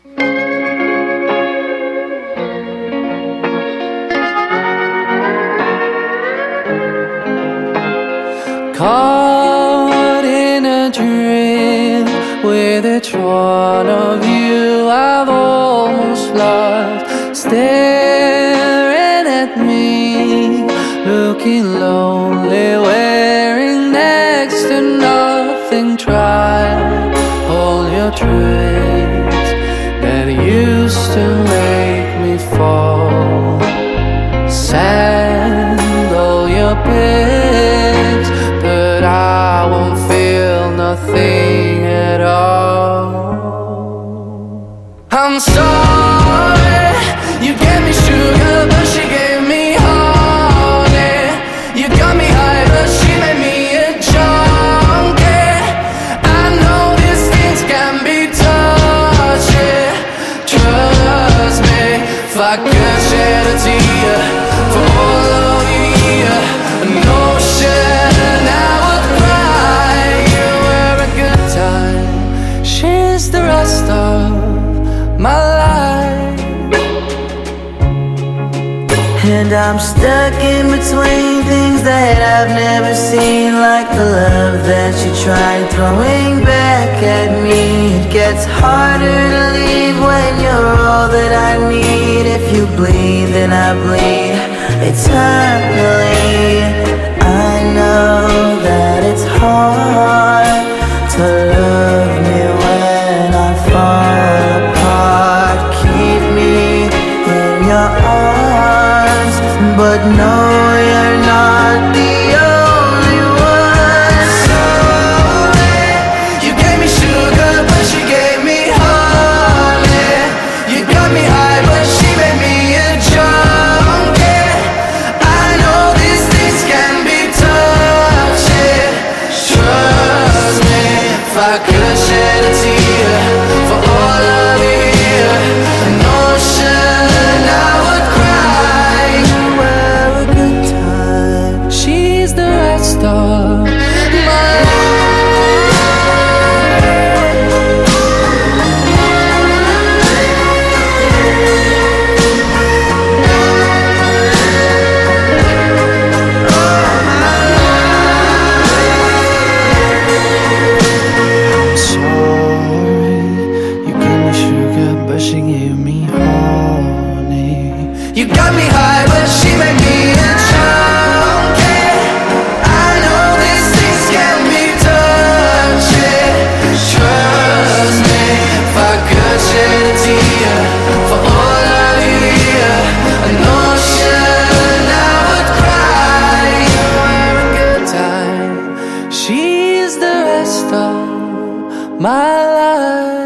Caught in a dream with each one of you I've almost loved, staring at me, looking lonely, wearing next to nothing. Try all your tricks that used to make me fall, send all your pics, but I won't feel nothing at all. I'm sorry, you gave me sugar, but she gave me honey. You got me high, but she made me a junkie. I know these things can be touchy. Trust me, if I could shed a tear for all of you, an ocean I would cry. You were a good time, she's the rest of my life. And I'm stuck in between things that I've never seen, like the love that you tried throwing back at me. It gets harder to leave when you're all that I need. If you bleed, then I bleed eternally. I know that it's hard to love me when I fall apart. Keep me in your arms, but no, you're not the only one. Sorry, you gave me sugar, but she gave me honey. You got me high, but she made me a junkie. I know these things can be touchy. Trust me, if I could shed a tear for all of you, an ocean I would cry. You were a good time, she's the rest of my you got me high, but she made me a junkie. I know these things can be touchy. Trust me, if I could shed a tear for all of you, an ocean I would cry. You were a good time, she's the rest of my life.